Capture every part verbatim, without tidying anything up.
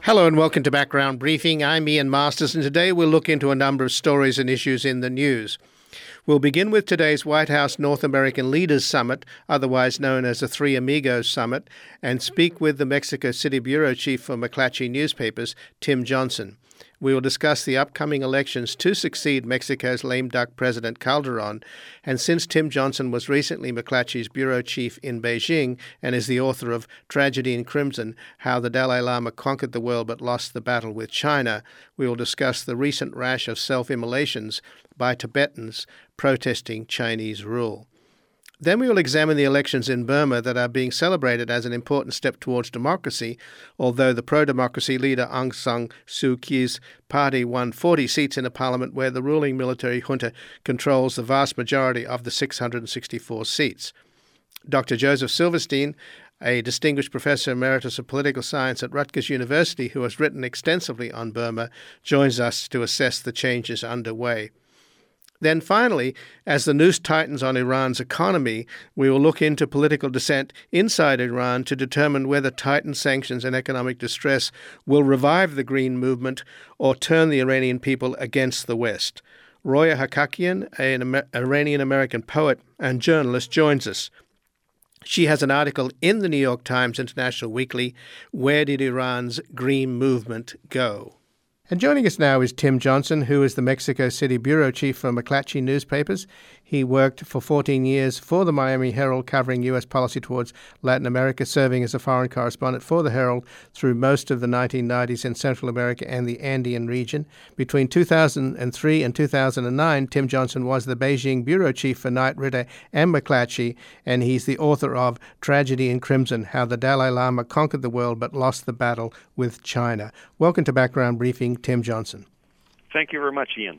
Hello and welcome to Background Briefing. I'm Ian Masters, and today we'll look into a number of stories and issues in the news. We'll begin with today's White House North American Leaders Summit, otherwise known as the Three Amigos Summit, and speak with the Mexico City bureau chief for McClatchy Newspapers, Tim Johnson. We will discuss the upcoming elections to succeed Mexico's lame duck President Calderon, and since Tim Johnson was recently McClatchy's bureau chief in Beijing and is the author of Tragedy in Crimson, How the Dalai Lama Conquered the World but Lost the Battle with China, we will discuss the recent rash of self-immolations by Tibetans protesting Chinese rule. Then we will examine the elections in Burma that are being celebrated as an important step towards democracy, although the pro-democracy leader Aung San Suu Kyi's party won forty seats in a parliament where the ruling military junta controls the vast majority of the six hundred sixty-four seats. Doctor Joseph Silverstein, a distinguished professor emeritus of political science at Rutgers University who has written extensively on Burma, joins us to assess the changes underway. Then finally, as the noose tightens on Iran's economy, we will look into political dissent inside Iran to determine whether tightened sanctions and economic distress will revive the Green Movement or turn the Iranian people against the West. Roya Hakakian, an Amer- Iranian-American poet and journalist, joins us. She has an article in the New York Times International Weekly, Where Did Iran's Green Movement Go? And joining us now is Tim Johnson, who is the Mexico City bureau chief for McClatchy Newspapers. He worked for fourteen years for the Miami Herald, covering U S policy towards Latin America, serving as a foreign correspondent for the Herald through most of the nineteen nineties in Central America and the Andean region. Between two thousand three and two thousand nine, Tim Johnson was the Beijing bureau chief for Knight Ridder and McClatchy, and he's the author of Tragedy in Crimson, How the Dalai Lama Conquered the World but Lost the Battle with China. Welcome to Background Briefing, Tim Johnson. Thank you very much, Ian.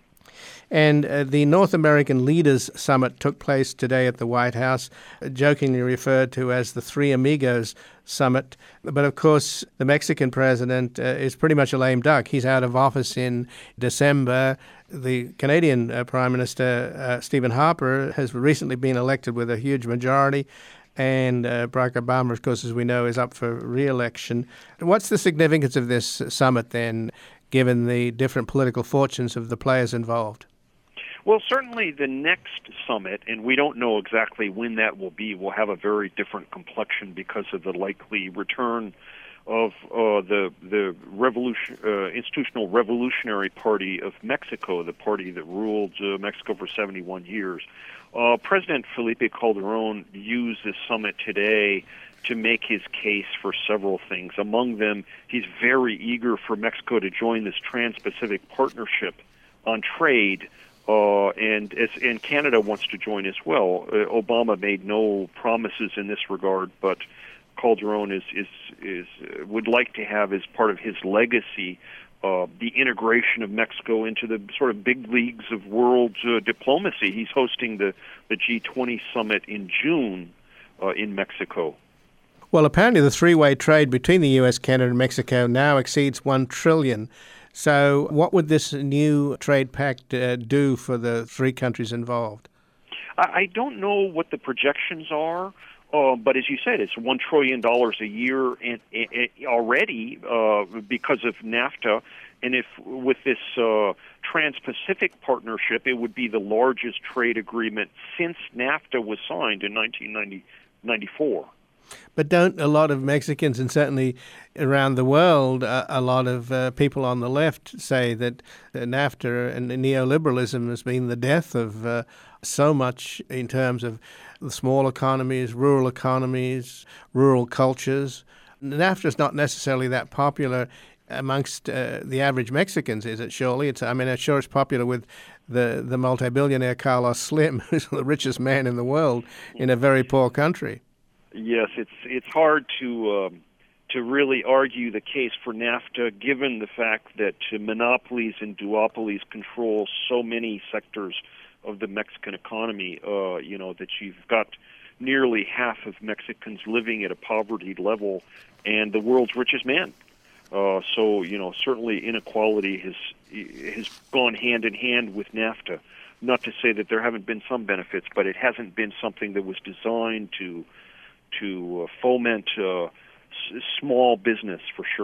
And uh, the North American Leaders Summit took place today at the White House, uh, jokingly referred to as the Three Amigos Summit. But of course, the Mexican president uh, is pretty much a lame duck. He's out of office in December. The Canadian uh, Prime Minister, uh, Stephen Harper, has recently been elected with a huge majority. And uh, Barack Obama, of course, as we know, is up for re-election. What's the significance of this summit then, given the different political fortunes of the players involved? Well, certainly the next summit, and we don't know exactly when that will be, will have a very different complexion because of the likely return of uh, the the revolution, uh, institutional revolutionary party of Mexico, the party that ruled uh, Mexico for seventy-one years. Uh, President Felipe Calderon used this summit today to make his case for several things. Among them, he's very eager for Mexico to join this Trans-Pacific Partnership on trade, uh, and as, and Canada wants to join as well. Uh, Obama made no promises in this regard, but Calderon is is is uh, would like to have as part of his legacy uh, the integration of Mexico into the sort of big leagues of world uh, diplomacy. He's hosting the the G twenty summit in June uh, in Mexico. Well, apparently the three-way trade between the U S, Canada, and Mexico now exceeds one trillion dollars. So what would this new trade pact uh, do for the three countries involved? I, I don't know what the projections are, uh, but as you said, it's one trillion dollars a year in, in, in already uh, because of NAFTA. And if with this uh, Trans-Pacific Partnership, it would be the largest trade agreement since NAFTA was signed in nineteen ninety-four. But don't a lot of Mexicans, and certainly around the world, uh, a lot of uh, people on the left say that uh, NAFTA and neoliberalism has been the death of uh, so much in terms of the small economies, rural economies, rural cultures. NAFTA is not necessarily that popular amongst uh, the average Mexicans, is it, surely? It's, I mean, I'm sure it's popular with the, the multi-billionaire Carlos Slim, who's the richest man in the world in a very poor country. Yes, it's it's hard to um, to really argue the case for NAFTA, given the fact that uh, monopolies and duopolies control so many sectors of the Mexican economy. Uh, you know that you've got nearly half of Mexicans living at a poverty level, and the world's richest man. Uh, so you know certainly inequality has has gone hand in hand with NAFTA. Not to say that there haven't been some benefits, but it hasn't been something that was designed to. to uh, foment uh, s- small business, for sure.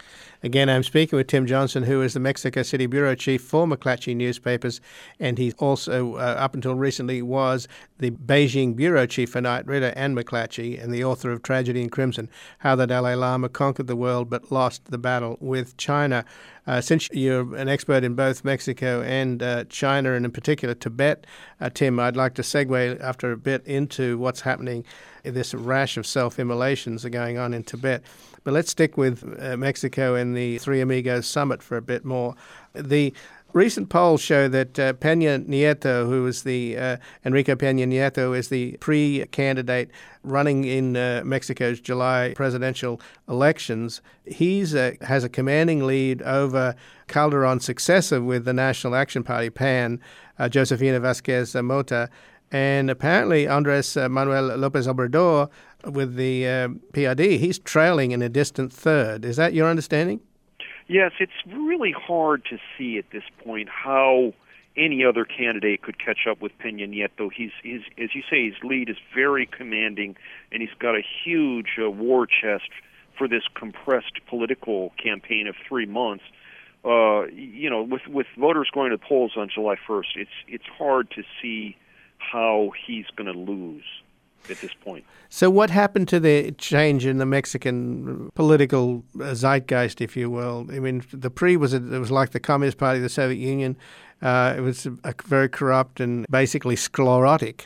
Again, I'm speaking with Tim Johnson, who is the Mexico City bureau chief for McClatchy Newspapers, and he also, uh, up until recently, was the Beijing bureau chief for Knight Ridder and McClatchy, and the author of Tragedy in Crimson, How the Dalai Lama Conquered the World but Lost the Battle with China. Uh, since you're an expert in both Mexico and uh, China, and in particular Tibet, uh, Tim, I'd like to segue after a bit into what's happening. This rash of self-immolations are going on in Tibet. But let's stick with uh, Mexico and the Three Amigos Summit for a bit more. The recent polls show that uh, Peña Nieto, who is the uh, Enrique Peña Nieto, is the pre-candidate running in uh, Mexico's July presidential elections. He's uh, has a commanding lead over Calderon's successor with the National Action Party, P A N, uh, Josefina Vasquez Mota, and apparently Andres Manuel López Obrador with the uh, P R D, he's trailing in a distant third. Is that your understanding? Yes, it's really hard to see at this point how any other candidate could catch up with Peña Nieto. He's, he's, as you say, his lead is very commanding, and he's got a huge uh, war chest for this compressed political campaign of three months. Uh, you know, with with voters going to the polls on July first, it's it's hard to see how he's going to lose at this point. So what happened to the change in the Mexican political zeitgeist, if you will? I mean, the P R I was, a, it was like the Communist Party of the Soviet Union. Uh, it was a, very corrupt and basically sclerotic.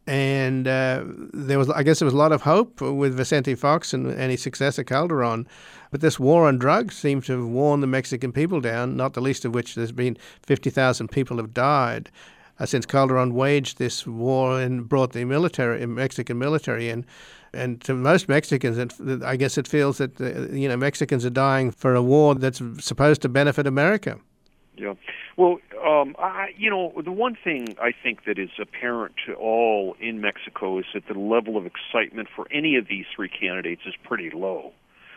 And uh, there was, I guess there was a lot of hope with Vicente Fox and, and his successor Calderon. But this war on drugs seems to have worn the Mexican people down, not the least of which there's been fifty thousand people have died. Uh, since Calderon waged this war and brought the military, Mexican military in. And to most Mexicans, it, I guess it feels that, uh, you know, Mexicans are dying for a war that's supposed to benefit America. Yeah. Well, um, I, you know, the one thing I think that is apparent to all in Mexico is that the level of excitement for any of these three candidates is pretty low.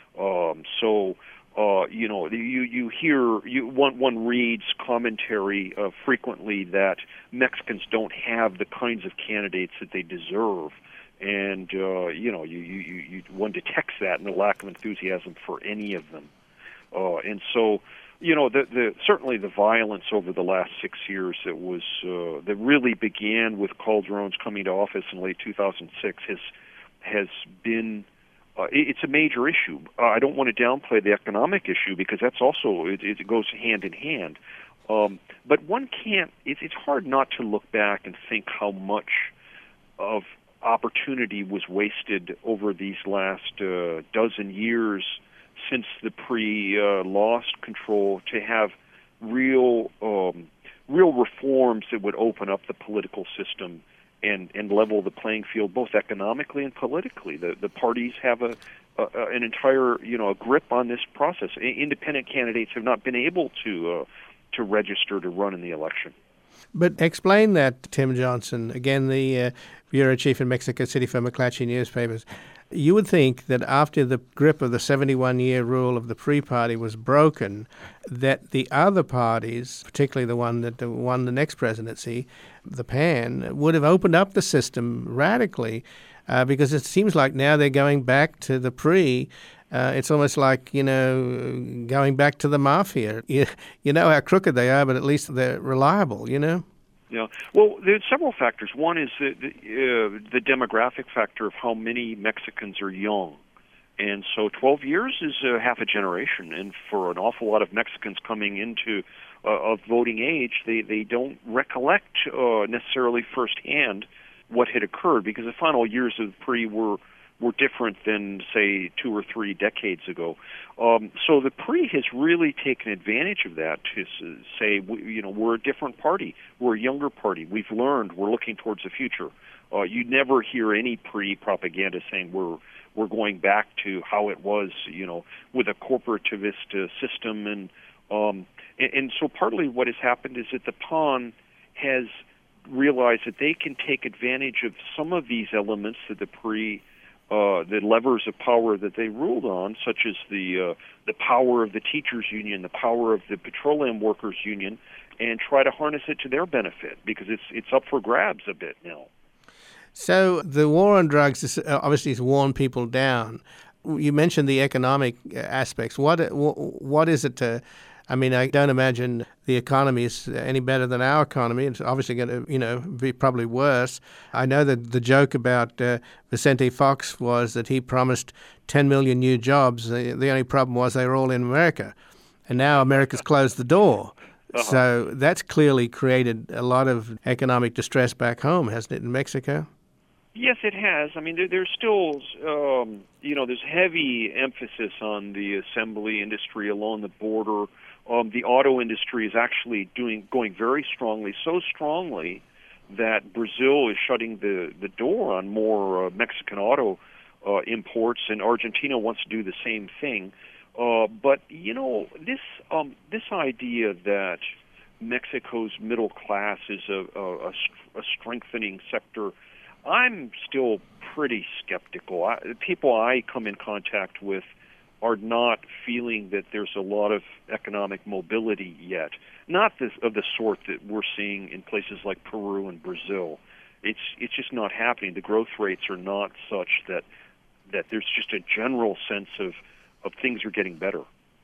Um, so... Uh, you know, you you hear you one one reads commentary uh, frequently that Mexicans don't have the kinds of candidates that they deserve, and uh, you know, you, you you one detects that in the lack of enthusiasm for any of them, uh, and so you know, the the certainly the violence over the last six years that was uh, that really began with Calderon's coming to office in late two thousand six has has been. Uh, it's a major issue. Uh, I don't want to downplay the economic issue because that's also, it, it goes hand in hand. Um, but one can't, it, it's hard not to look back and think how much of opportunity was wasted over these last uh, dozen years since the P R I uh, lost control to have real, um, real reforms that would open up the political system and and level the playing field both economically and politically. The the parties have a, a an entire you know a grip on this process. Independent candidates have not been able to uh, to register to run in the election. But explain that, Tim Johnson, again, the uh, bureau chief in Mexico City for McClatchy Newspapers. You would think that after the grip of the seventy-one-year rule of the P R I party was broken, that the other parties, particularly the one that won the next presidency, the P A N, would have opened up the system radically, uh, because it seems like now they're going back to the P R I. Uh, it's almost like, you know, going back to the mafia. You, you know how crooked they are, but at least they're reliable, you know? Yeah. Well, there's several factors. One is the the, uh, the demographic factor of how many Mexicans are young. And so twelve years is uh, half a generation. And for an awful lot of Mexicans coming into uh, of voting age, they, they don't recollect uh, necessarily firsthand what had occurred because the final years of P R I were were different than, say, two or three decades ago. Um, so the P R I has really taken advantage of that to say, you know, we're a different party. We're a younger party. We've learned. We're looking towards the future. Uh, you never hear any P R I propaganda saying we're we're going back to how it was, you know, with a corporativist uh, system. And, um, and and so partly what has happened is that the P A N has realized that they can take advantage of some of these elements that the P R I Uh, the levers of power that they ruled on, such as the uh, the power of the teachers union, the power of the petroleum workers union, and try to harness it to their benefit because it's it's up for grabs a bit now. So the war on drugs is, obviously has worn people down. You mentioned the economic aspects. What what is it to? I mean, I don't imagine the economy is any better than our economy. It's obviously going to, you know, be probably worse. I know that the joke about uh, Vicente Fox was that he promised ten million new jobs. The, the only problem was they were all in America. And now America's closed the door. Uh-huh. So that's clearly created a lot of economic distress back home, hasn't it, in Mexico? Yes, it has. I mean, there, there's still, um, you know, there's heavy emphasis on the assembly industry along the border. Um, the auto industry is actually doing going very strongly, so strongly that Brazil is shutting the, the door on more uh, Mexican auto uh, imports, and Argentina wants to do the same thing. Uh, but, you know, this um, this idea that Mexico's middle class is a, a, a strengthening sector, I'm still pretty skeptical. I, the people I come in contact with are not feeling that there's a lot of economic mobility yet, not this, of the sort that we're seeing in places like Peru and Brazil. It's it's just not happening. The growth rates are not such that that there's just a general sense of of things are getting better.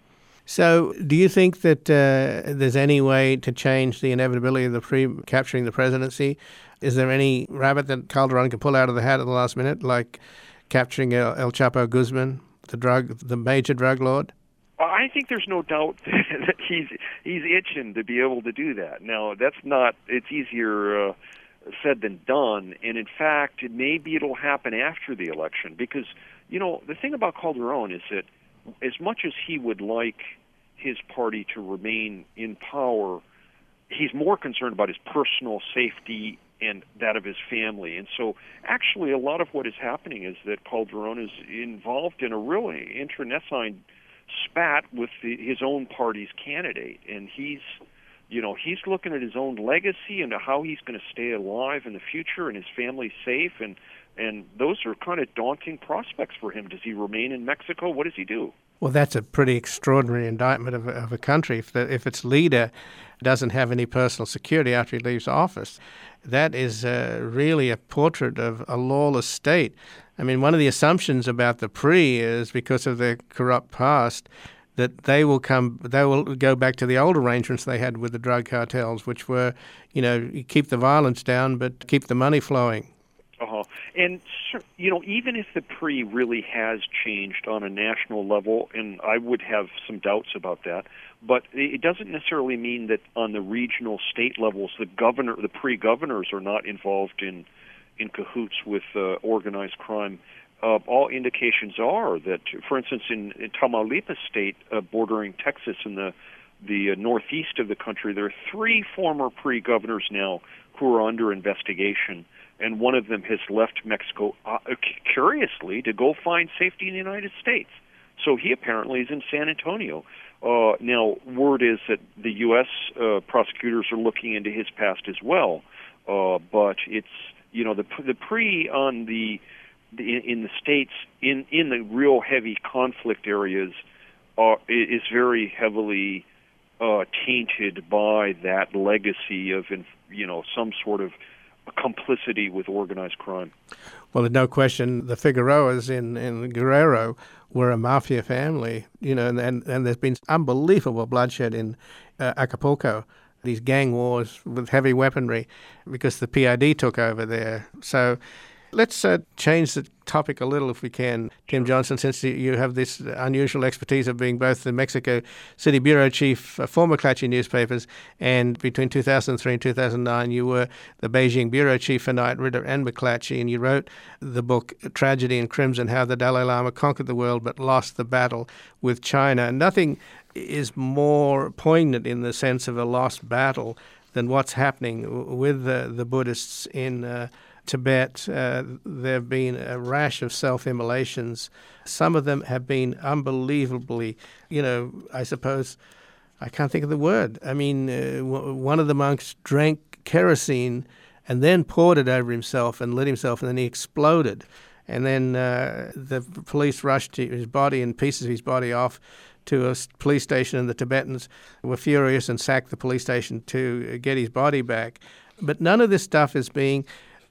So do you think that uh, there's any way to change the inevitability of the P R I capturing the presidency? Is there any rabbit that Calderon can pull out of the hat at the last minute, like capturing El, El Chapo Guzman, the drug, the major drug lord? I think there's no doubt that he's he's itching to be able to do that. Now, that's not, it's easier uh, said than done, and in fact, maybe it'll happen after the election, because, you know, the thing about Calderon is that as much as he would like his party to remain in power, he's more concerned about his personal safety and that of his family. And so actually a lot of what is happening is that Calderon is involved in a really internecine spat with the, his own party's candidate. And he's, you know, he's looking at his own legacy and how he's going to stay alive in the future and his family safe. And And those are kind of daunting prospects for him. Does he remain in Mexico? What does he do? Well, that's a pretty extraordinary indictment of, of a country. If, the, if its leader doesn't have any personal security after he leaves office, that is uh, really a portrait of a lawless state. I mean, one of the assumptions about the P R I is because of their corrupt past, that they will come, they will go back to the old arrangements they had with the drug cartels, which were, you know, keep the violence down, but keep the money flowing. Uh-huh. And, you know, even if the P R I really has changed on a national level, and I would have some doubts about that, but it doesn't necessarily mean that on the regional state levels, the governor, the P R I governors are not involved in, in cahoots with uh, organized crime. Uh, all indications are that, for instance, in, in Tamaulipas state, uh, bordering Texas in the, the uh, northeast of the country, there are three former P R I governors now who are under investigation. And one of them has left Mexico, uh, curiously, to go find safety in the United States. So he apparently is in San Antonio. Uh, now, word is that the U S uh, prosecutors are looking into his past as well. Uh, but it's, you know, the the P R I on the, the in the states in in the real heavy conflict areas are, is very heavily uh, tainted by that legacy of, you know, some sort of complicity with organized crime. Well, there's no question the Figueroas in, in Guerrero were a mafia family, you know, and, and, and there's been unbelievable bloodshed in uh, Acapulco, these gang wars with heavy weaponry because the P I D took over there. So let's uh, change the topic a little if we can, Tim Johnson, since you have this unusual expertise of being both the Mexico City bureau chief, uh, for McClatchy newspapers, and between two thousand three and two thousand nine you were the Beijing bureau chief for Knight Ridder and McClatchy, and you wrote the book Tragedy in Crimson, How the Dalai Lama Conquered the World but Lost the Battle with China. And nothing is more poignant in the sense of a lost battle than what's happening with the, the Buddhists in uh, Tibet. Uh, there have been a rash of self-immolations. Some of them have been unbelievably, you know, I suppose, I can't think of the word. I mean, uh, w- one of the monks drank kerosene and then poured it over himself and lit himself, and then he exploded. And then uh, the police rushed his body and pieces of his body off to a police station, and the Tibetans were furious and sacked the police station to get his body back. But none of this stuff is being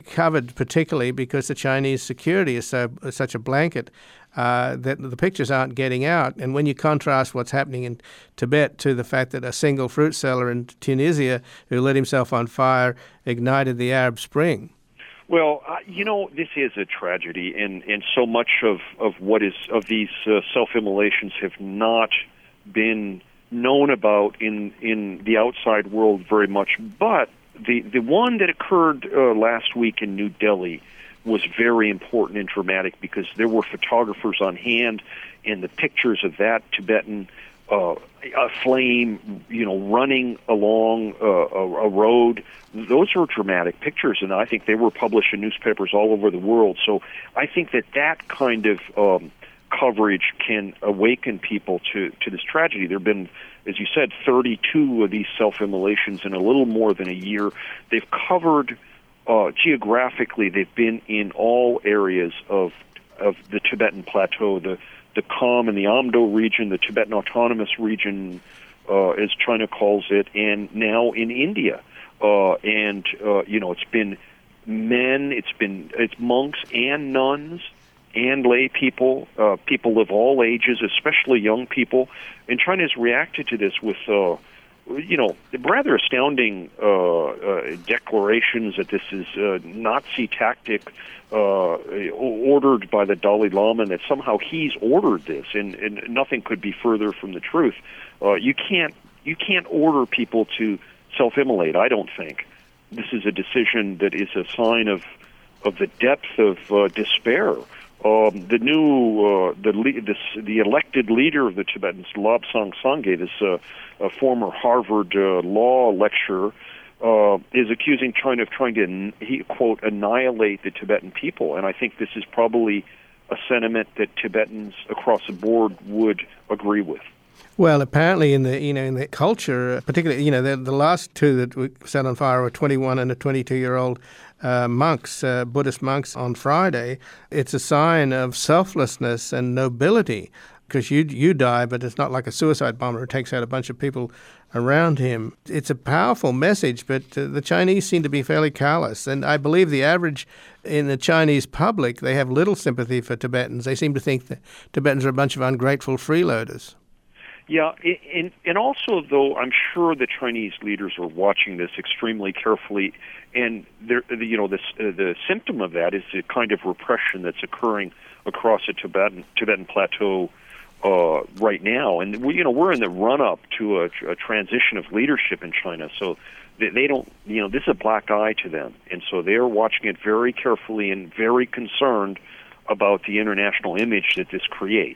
covered particularly because the Chinese security is so such a blanket uh, that the pictures aren't getting out. And when you contrast what's happening in Tibet to the fact that a single fruit seller in Tunisia who lit himself on fire ignited the Arab Spring. Well, uh, you know, this is a tragedy, and, and so much of, of what is of these uh, self-immolations have not been known about in, in the outside world very much. But the, the one that occurred uh, last week in New Delhi was very important and dramatic because there were photographers on hand, and the pictures of that Tibetan uh, a flame, you know, running along uh, a, a road. Those are dramatic pictures, and I think they were published in newspapers all over the world. So I think that that kind of um, coverage can awaken people to, to this tragedy. There have been, as you said, thirty-two of these self-immolations in a little more than a year. They've covered, uh, geographically, they've been in all areas of of the Tibetan Plateau, the the Kham and the Amdo region, the Tibetan Autonomous Region, uh, as China calls it, and now in India. Uh, and, uh, you know, it's been men, it's been it's monks and nuns and lay people, uh, people of all ages, especially young people. And China has reacted to this with, uh, you know, rather astounding uh, uh, declarations that this is a Nazi tactic uh, ordered by the Dalai Lama, and that somehow he's ordered this, and, and nothing could be further from the truth. Uh, you can't you can't order people to self-immolate, I don't think. This is a decision that is a sign of of the depth of uh, despair. Um, the new, uh, the, this, the elected leader of the Tibetans, Lobsang Sangye, this uh, a former Harvard uh, law lecturer, uh, is accusing China of trying to, he, quote, annihilate the Tibetan people. And I think this is probably a sentiment that Tibetans across the board would agree with. Well, apparently in the you know in the culture, particularly you know the, the last two that we set on fire were twenty-one and a twenty-two-year-old uh, monks, uh, Buddhist monks on Friday. It's a sign of selflessness and nobility because you you die, but it's not like a suicide bomber who takes out a bunch of people around him. It's a powerful message, but uh, the Chinese seem to be fairly callous, and I believe the average in the Chinese public, they have little sympathy for Tibetans. They seem to think that Tibetans are a bunch of ungrateful freeloaders. Yeah, and, and also, though, I'm sure the Chinese leaders are watching this extremely carefully, and you know, this, uh, the symptom of that is the kind of repression that's occurring across the Tibetan Tibetan Plateau uh, right now. And we, you know, we're in the run-up to a, a transition of leadership in China, so they, they don't, you know, this is a black eye to them, and so they're watching it very carefully and very concerned about the international image that this creates.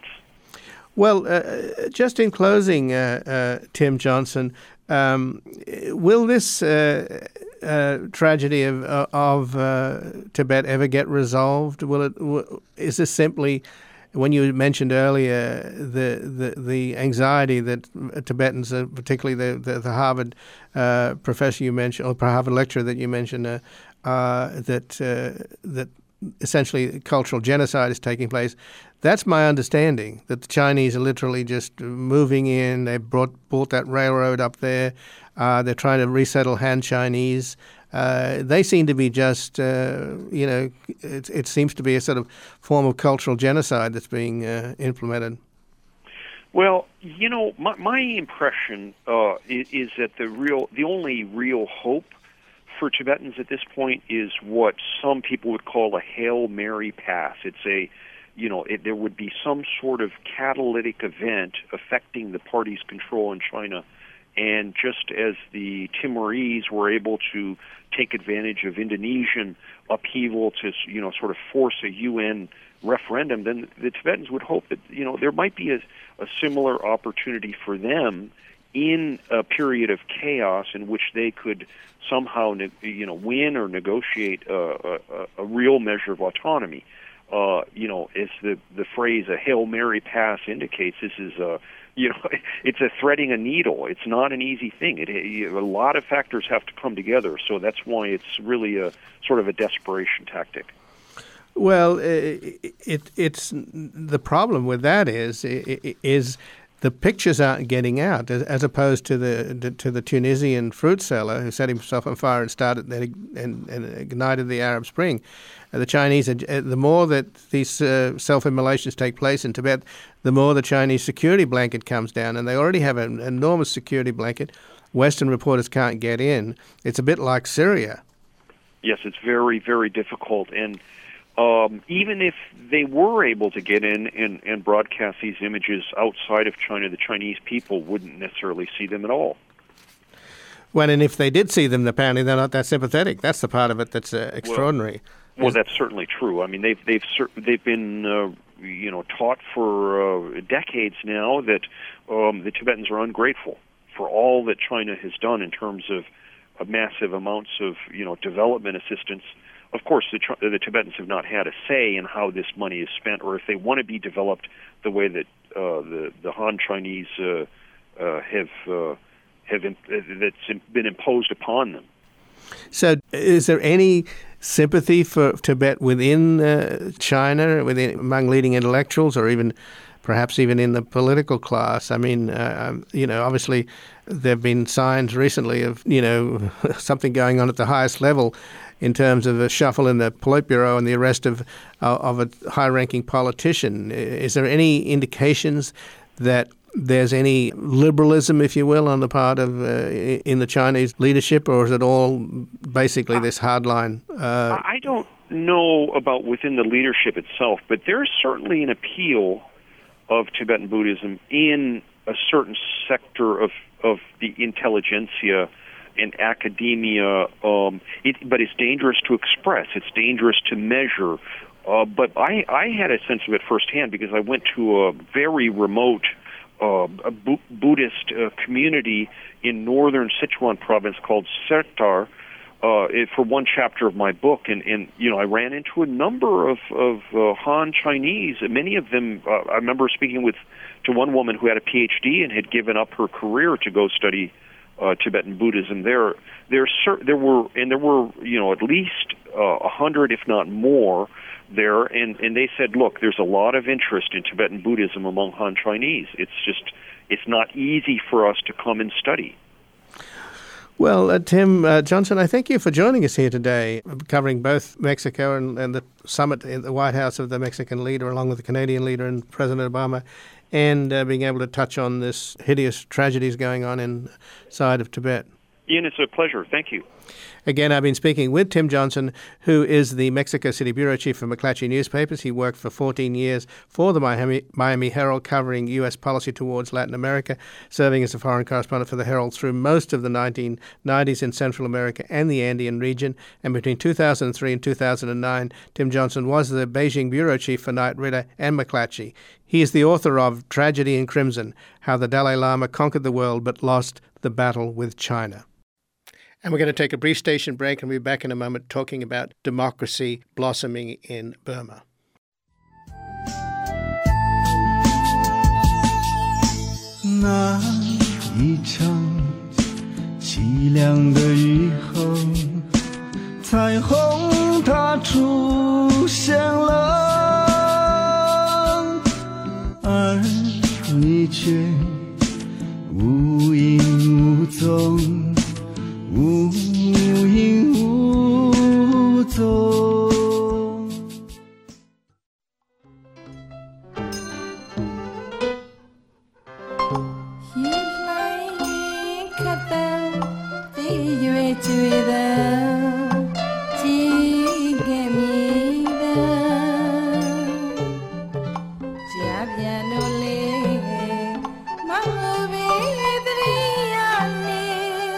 Well, uh, just in closing, uh, uh, Tim Johnson, um, will this uh, uh, tragedy of, of uh, Tibet ever get resolved? Will it? W- is this simply, when you mentioned earlier the the, the anxiety that Tibetans, uh, particularly the the, the Harvard uh, professor you mentioned, or Harvard lecturer that you mentioned, uh, uh, that uh, that essentially cultural genocide is taking place. That's my understanding, that the Chinese are literally just moving in. They brought bought that railroad up there. Uh, they're trying to resettle Han Chinese. Uh, they seem to be just, uh, you know, it, it seems to be a sort of form of cultural genocide that's being uh, implemented. Well, you know, my, my impression uh, is, is that the real, the only real hope for Tibetans at this point is what some people would call a Hail Mary pass. It's a You know, it, there would be some sort of catalytic event affecting the party's control in China. And just as the Timorese were able to take advantage of Indonesian upheaval to, you know, sort of force a U N referendum, then the Tibetans would hope that, you know, there might be a, a similar opportunity for them in a period of chaos in which they could somehow, you know, win or negotiate a, a, a real measure of autonomy. Uh, you know, as the the phrase "a Hail Mary pass" indicates, this is a, you know, it's a threading a needle. It's not an easy thing. It, it, a lot of factors have to come together, so that's why it's really a sort of a desperation tactic. Well, it, it it's the problem with that is is the pictures aren't getting out, as, as opposed to the to the Tunisian fruit seller who set himself on fire and started and, and ignited the Arab Spring. Uh, the Chinese, are, the more that these uh, self-immolations take place in Tibet, the more the Chinese security blanket comes down, and they already have an enormous security blanket. Western reporters can't get in. It's a bit like Syria. Yes, it's very, very difficult, and Um, even if they were able to get in and, and broadcast these images outside of China, the Chinese people wouldn't necessarily see them at all. Well, and if they did see them, apparently they're not that sympathetic. That's the part of it that's uh, extraordinary. Well, well, that's certainly true. I mean, they've they've they've been uh, you know taught for uh, decades now that um, the Tibetans are ungrateful for all that China has done in terms of, of massive amounts of you know development assistance. Of course, the, the Tibetans have not had a say in how this money is spent, or if they want to be developed the way that uh, the the Han Chinese uh, uh, have uh, have in, that's been imposed upon them. So, is there any sympathy for Tibet within uh, China, within among leading intellectuals, or even perhaps even in the political class? I mean, uh, you know, obviously there have been signs recently of you know something going on at the highest level, in terms of a shuffle in the Politburo and the arrest of uh, of a high-ranking politician. Is there any indications that there's any liberalism, if you will, on the part of uh, in the Chinese leadership, or is it all basically this hardline? Uh, I don't know about within the leadership itself, but there's certainly an appeal of Tibetan Buddhism in a certain sector of, of the intelligentsia and academia, um, it, but it's dangerous to express. It's dangerous to measure. Uh, but I, I had a sense of it firsthand because I went to a very remote uh, a Bu- Buddhist uh, community in northern Sichuan province called Sertar uh, it, for one chapter of my book, and, and you know I ran into a number of, of uh, Han Chinese. Many of them, uh, I remember speaking with to one woman who had a P H D and had given up her career to go study Uh, Tibetan Buddhism. There, there, there were, and there were, you know, at least uh, a hundred, if not more, there. And, and they said, look, there's a lot of interest in Tibetan Buddhism among Han Chinese. It's just, it's not easy for us to come and study. Well, uh, Tim uh, Johnson, I thank you for joining us here today, covering both Mexico and, and the summit in the White House of the Mexican leader, along with the Canadian leader and President Obama, and uh, being able to touch on this hideous tragedies going on inside of Tibet. Ian, it's a pleasure. Thank you. Again, I've been speaking with Tim Johnson, who is the Mexico City bureau chief for McClatchy Newspapers. He worked for fourteen years for the Miami, Miami Herald, covering U S policy towards Latin America, serving as a foreign correspondent for the Herald through most of the nineteen nineties in Central America and the Andean region. And between two thousand three and two thousand nine, Tim Johnson was the Beijing bureau chief for Knight Ridder and McClatchy. He is the author of Tragedy in Crimson, How the Dalai Lama Conquered the World but Lost the Battle with China. And we're going to take a brief station break and we'll be back in a moment talking about democracy blossoming in Burma. 那一场凄凉的雨后，彩虹它出现了，而你却无影无踪。无影无踪。喜来你看到飞越追的，几个米的，家边努力，忙不比的呀你。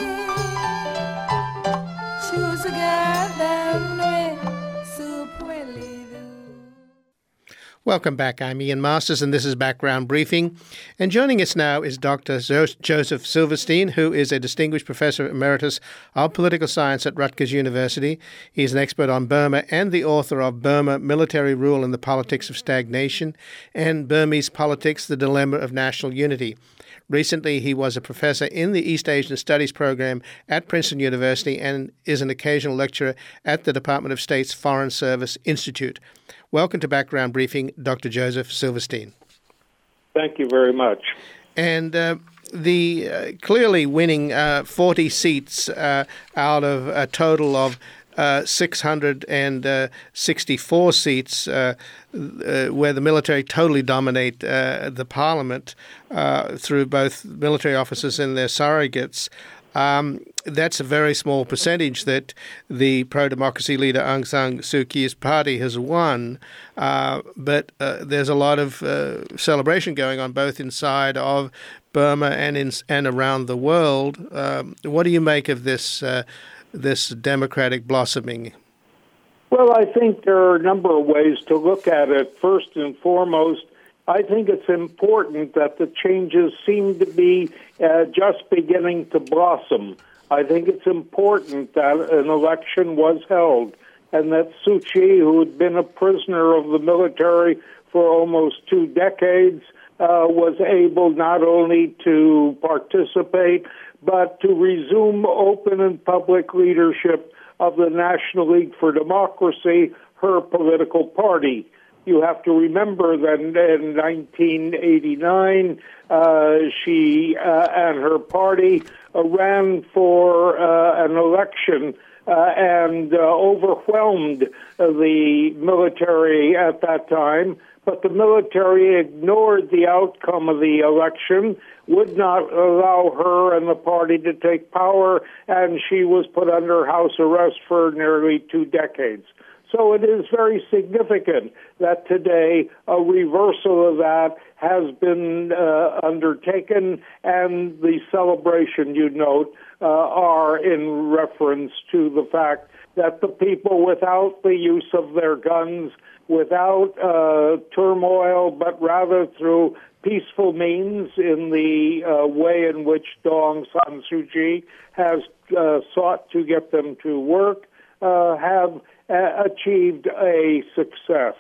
Welcome back. I'm Ian Masters, and this is Background Briefing. And joining us now is Doctor Joseph Silverstein, who is a distinguished professor emeritus of political science at Rutgers University. He's an expert on Burma and the author of Burma, Military Rule and the Politics of Stagnation, and Burmese Politics, The Dilemma of National Unity. Recently, he was a professor in the East Asian Studies program at Princeton University and is an occasional lecturer at the Department of State's Foreign Service Institute. Welcome to Background Briefing, Doctor Joseph Silverstein. Thank you very much. And uh, the uh, clearly winning uh, forty seats uh, out of a total of uh, six hundred sixty-four seats, uh, uh, where the military totally dominate uh, the parliament uh, through both military officers and their surrogates. Um, that's a very small percentage that the pro-democracy leader Aung San Suu Kyi's party has won. Uh, but uh, there's a lot of uh, celebration going on both inside of Burma and in, and around the world. Um, what do you make of this uh, this democratic blossoming? Well, I think there are a number of ways to look at it. First and foremost, I think it's important that the changes seem to be uh, just beginning to blossom. I think it's important that an election was held and that Suu Kyi, who had been a prisoner of the military for almost two decades, uh, was able not only to participate, but to resume open and public leadership of the National League for Democracy, her political party. You have to remember that in nineteen eighty-nine, uh, she uh, and her party uh, ran for uh, an election uh, and uh, overwhelmed uh, the military at that time. But the military ignored the outcome of the election, would not allow her and the party to take power, and she was put under house arrest for nearly two decades. So it is very significant that today a reversal of that has been uh, undertaken, and the celebration, you note, uh, are in reference to the fact that the people, without the use of their guns, without uh, turmoil, but rather through peaceful means in the uh, way in which Aung San Suu Kyi has uh, sought to get them to work, uh, have uh, achieved a success.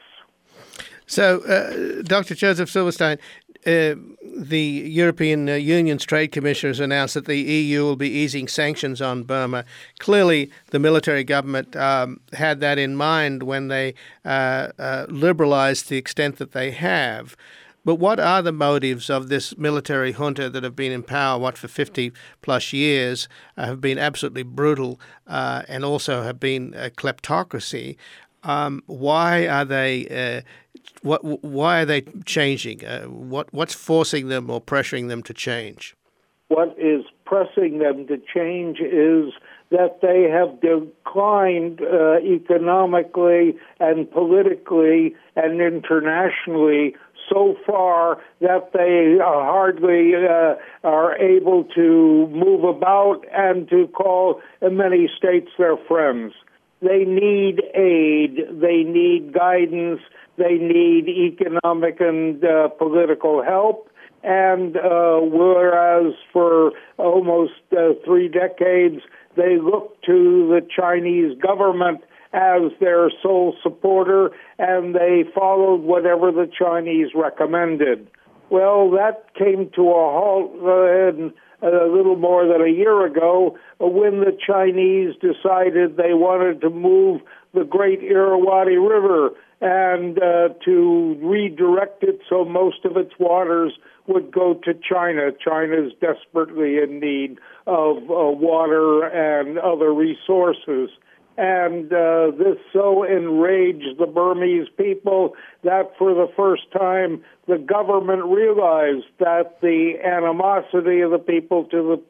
So, uh, Doctor Joseph Silverstein, uh, the European uh, Union's trade commissioners announced that the E U will be easing sanctions on Burma. Clearly, the military government um, had that in mind when they uh, uh, liberalized to the extent that they have. But what are the motives of this military junta that have been in power, what, for fifty plus years, uh, have been absolutely brutal uh, and also have been a kleptocracy? Um, why are they uh, what, why are they changing? Uh, what what's forcing them or pressuring them to change? What is pressing them to change is that they have declined uh, economically and politically and internationally so far that they hardly uh, are able to move about and to call many states their friends. They need aid, they need guidance, they need economic and uh, political help, and uh, whereas for almost uh, three decades they looked to the Chinese government as their sole supporter, and they followed whatever the Chinese recommended. Well, that came to a halt uh, in a little more than a year ago when the Chinese decided they wanted to move the great Irrawaddy River and uh, to redirect it so most of its waters would go to China. China is desperately in need of uh, water and other resources. And uh, this so enraged the Burmese people that for the first time the government realized that the animosity of the people to the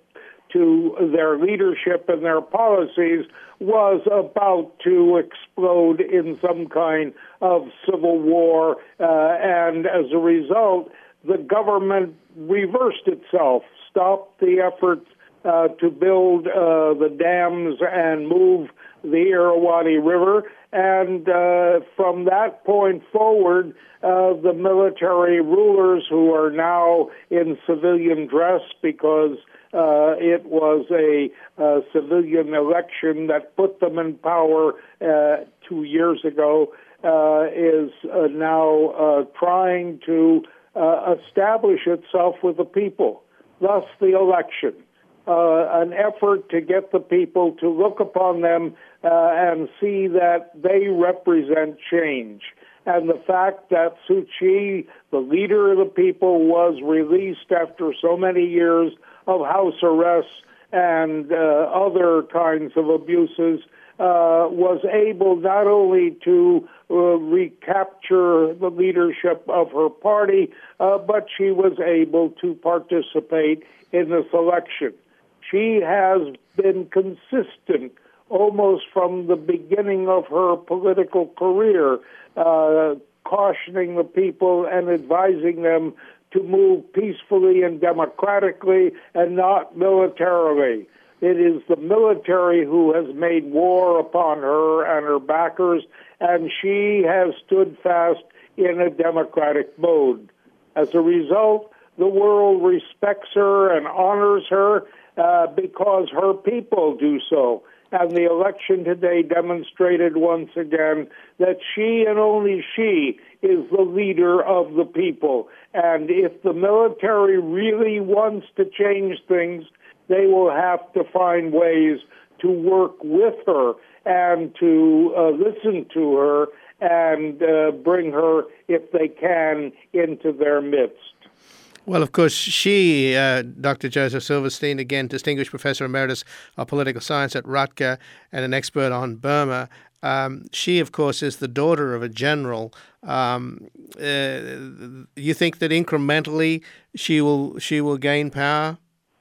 to their leadership and their policies was about to explode in some kind of civil war. Uh, and as a result, the government reversed itself, stopped the efforts uh, to build uh, the dams and move the Irrawaddy River, and uh, from that point forward, uh, the military rulers, who are now in civilian dress because uh, it was a, a civilian election that put them in power uh, two years ago, uh, is uh, now uh, trying to uh, establish itself with the people, thus the election. Uh, an effort to get the people to look upon them uh, and see that they represent change. And the fact that Suu Kyi, the leader of the people, was released after so many years of house arrests and uh, other kinds of abuses, uh, was able not only to uh, recapture the leadership of her party, uh, but she was able to participate in this election. She has been consistent almost from the beginning of her political career, uh, cautioning the people and advising them to move peacefully and democratically and not militarily. It is the military who has made war upon her and her backers, and she has stood fast in a democratic mode. As a result, the world respects her and honors her uh, because her people do so. And the election today demonstrated once again that she and only she is the leader of the people. And if the military really wants to change things, they will have to find ways to work with her and to uh, listen to her and uh, bring her, if they can, into their midst. Well, of course, she, uh, Doctor Joseph Silverstein, again, Distinguished Professor Emeritus of Political Science at Rutgers and an expert on Burma, um, she, of course, is the daughter of a general. Um, uh, you think that incrementally she will she will gain power?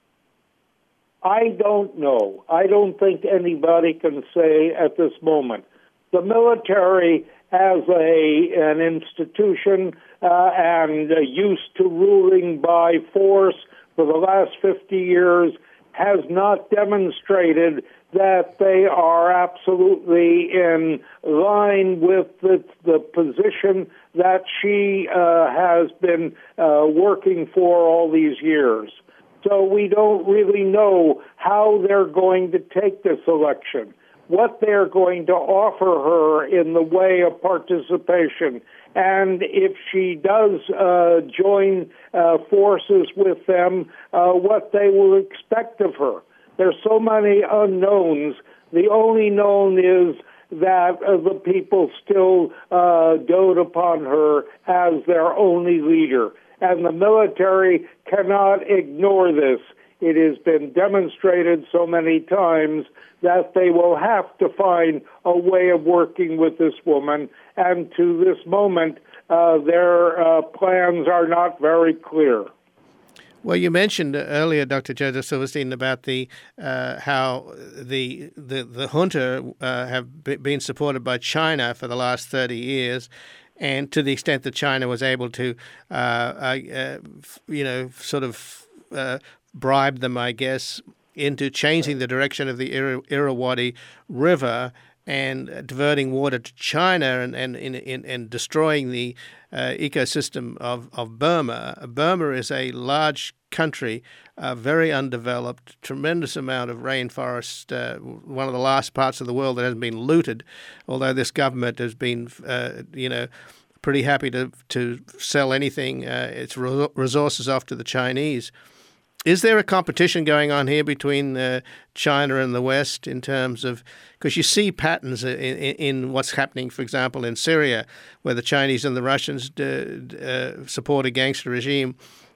I don't know. I don't think anybody can say at this moment. The military as a an institution uh, and uh, used to ruling by force for the last fifty years has not demonstrated that they are absolutely in line with the, the position that she uh, has been uh, working for all these years. So we don't really know how they're going to take this election, what they're going to offer her in the way of participation, and if she does uh, join uh, forces with them, uh, what they will expect of her. There's so many unknowns. The only known is that uh, the people still uh, dote upon her as their only leader. And the military cannot ignore this. It has been demonstrated so many times that they will have to find a way of working with this woman. And to this moment, uh, their uh, plans are not very clear. Well, you mentioned earlier, Doctor Joseph Silverstein, about the uh, how the the the junta uh, have been supported by China for the last thirty years. And to the extent that China was able to, uh, uh, you know, sort of uh, bribe them, I guess, into changing the direction of the Irrawaddy River and diverting water to China and and in, in, in destroying the uh, ecosystem of, of Burma. Burma is a large country, uh, very undeveloped, tremendous amount of rainforest, uh, one of the last parts of the world that hasn't been looted, although this government has been, uh, you know, pretty happy to, to sell anything, uh, its re- resources off to the Chinese. Is there a competition going on here between uh, China and the West in terms of, because you see patterns in, in, in what's happening, for example, in Syria, where the Chinese and the Russians d- d- uh, support a gangster regime,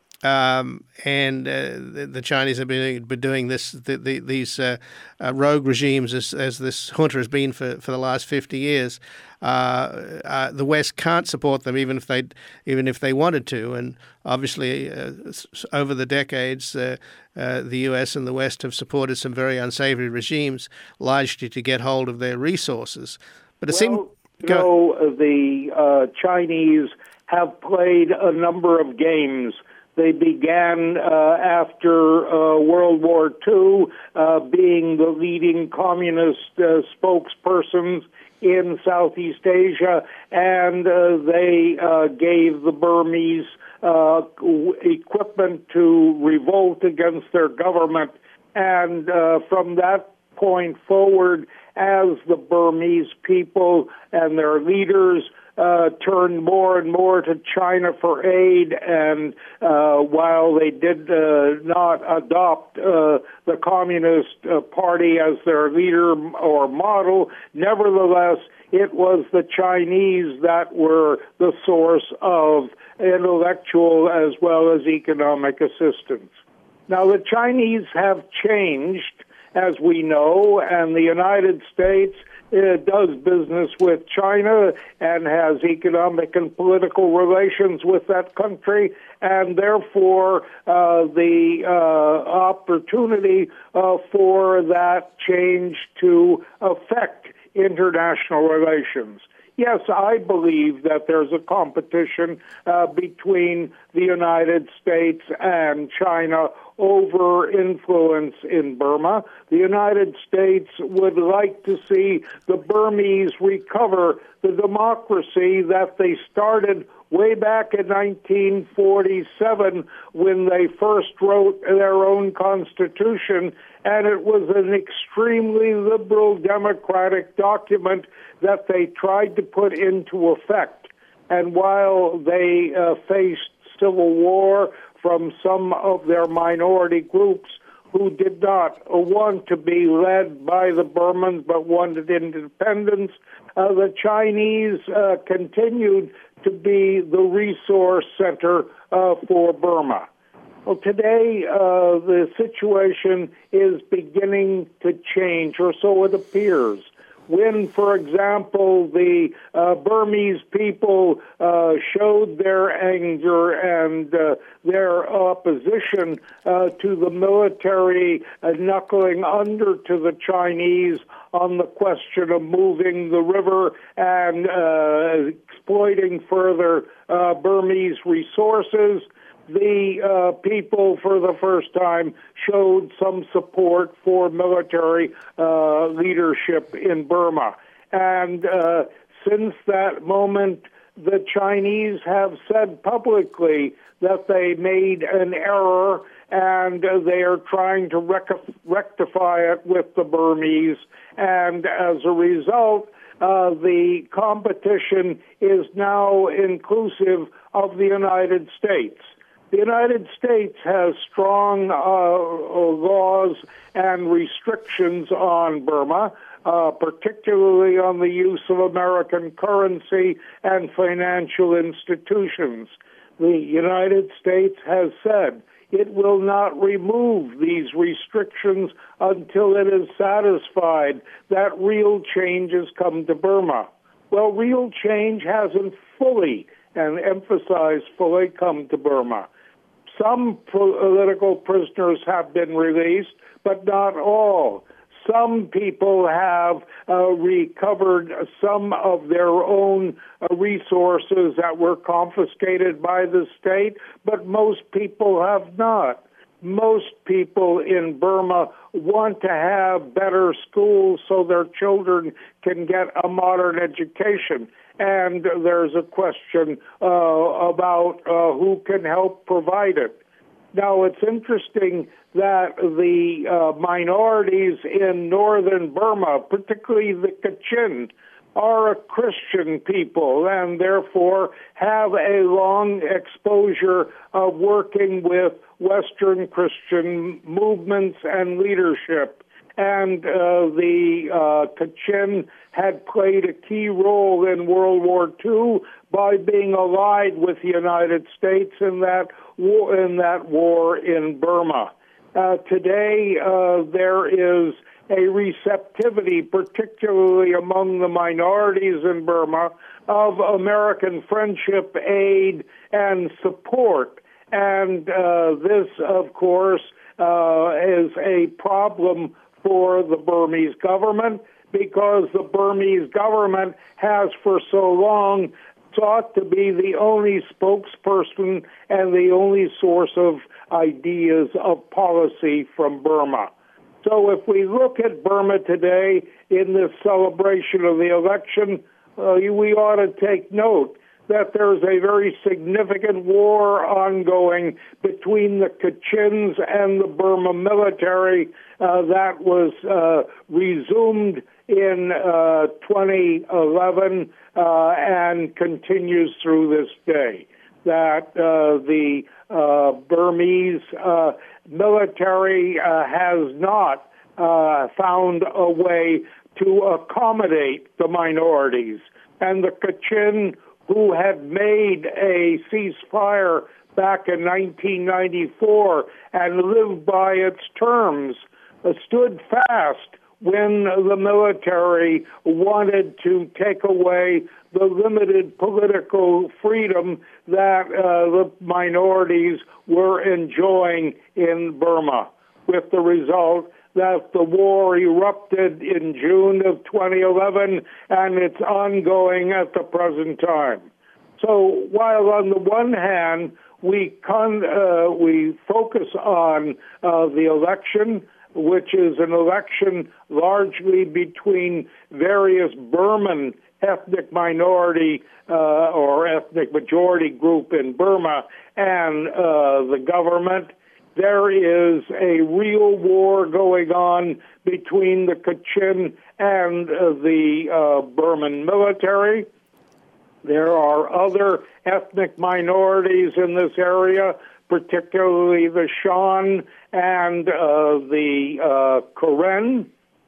um, and uh, the, the Chinese have been, been doing this, the, the, these uh, uh, rogue regimes as, as this junta has been for, for the last fifty years. Uh, uh, the West can't support them even if they even if they wanted to, and obviously uh, over the decades, uh, uh, the U S and the West have supported some very unsavory regimes, largely to get hold of their resources. But it well, seems you know, the uh, Chinese have played a number of games. They began uh, after uh, World War Two, uh, being the leading communist uh, spokespersons in Southeast Asia, and uh, they uh, gave the Burmese uh, equipment to revolt against their government. And uh, from that point forward, as the Burmese people and their leaders uh, turned more and more to China for aid, and uh, while they did uh, not adopt uh, the Communist uh, Party as their leader or model, nevertheless, it was the Chinese that were the source of intellectual as well as economic assistance. Now, the Chinese have changed, as we know, and the United States uh, does business with China and has economic and political relations with that country, and therefore uh, the uh, opportunity uh, for that change to affect international relations. Yes, I believe that there's a competition uh, between the United States and China over influence in Burma. The United States would like to see the Burmese recover the democracy that they started way back in nineteen forty-seven when they first wrote their own constitution, and it was an extremely liberal democratic document that they tried to put into effect. And while they uh, faced civil war from some of their minority groups who did not uh, want to be led by the Burmans but wanted independence, uh, the Chinese uh, continued to be the resource center uh, for Burma. Well, today uh, the situation is beginning to change, or so it appears. When, for example, the uh, Burmese people uh, showed their anger and uh, their opposition uh, to the military uh, knuckling under to the Chinese on the question of moving the river and uh, exploiting further uh, Burmese resources, the uh, people for the first time showed some support for military uh, leadership in Burma. And uh, since that moment, the Chinese have said publicly that they made an error and uh, they are trying to rec- rectify it with the Burmese. And as a result, uh, the competition is now inclusive of the United States. The United States has strong uh, laws and restrictions on Burma, uh, particularly on the use of American currency and financial institutions. The United States has said it will not remove these restrictions until it is satisfied that real change has come to Burma. Well, real change hasn't fully, and emphasized fully, come to Burma. Some political prisoners have been released, but not all. Some people have uh, recovered some of their own uh, resources that were confiscated by the state, but most people have not. Most people in Burma want to have better schools so their children can get a modern education. And there's a question uh, about uh, who can help provide it. Now, it's interesting that the uh, minorities in northern Burma, particularly the Kachin, are a Christian people and therefore have a long exposure of working with Western Christian movements and leadership. And uh, the uh, Kachin had played a key role in World War Two by being allied with the United States in that war, in that war in Burma. Uh, today, uh, there is a receptivity, particularly among the minorities in Burma, of American friendship, aid, and support. And uh, this, of course, uh, is a problem for the Burmese government, because the Burmese government has for so long sought to be the only spokesperson and the only source of ideas of policy from Burma. So if we look at Burma today in this celebration of the election, uh, we ought to take note that there's a very significant war ongoing between the Kachins and the Burma military uh, that was uh, resumed in uh, twenty eleven uh, and continues through this day. That uh, the uh, Burmese uh, military uh, has not uh, found a way to accommodate the minorities. And the Kachin, who had made a ceasefire back in nineteen ninety-four and lived by its terms, uh, stood fast when the military wanted to take away the limited political freedom that uh, the minorities were enjoying in Burma, with the result that the war erupted in June of twenty eleven, and it's ongoing at the present time. So while on the one hand, we con- uh, we focus on uh, the election, which is an election largely between various Burman ethnic minority uh, or ethnic majority group in Burma and uh, the government, there is a real war going on between the Kachin and uh, the uh, Burman military. There are other ethnic minorities in this area, particularly the Shan and uh, the uh, Karen.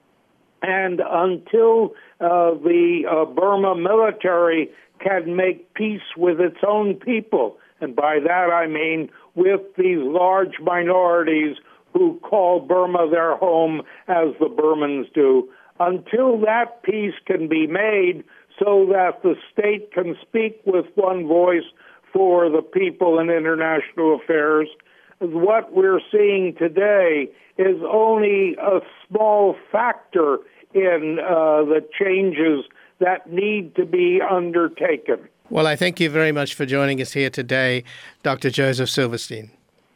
And until uh, the uh, Burma military can make peace with its own people, and by that I mean with these large minorities who call Burma their home as the Burmans do, until that peace can be made so that the state can speak with one voice for the people in international affairs, what we're seeing today is only a small factor in uh, the changes that need to be undertaken. Well, I thank you very much for joining us here today, Doctor Joseph Silverstein.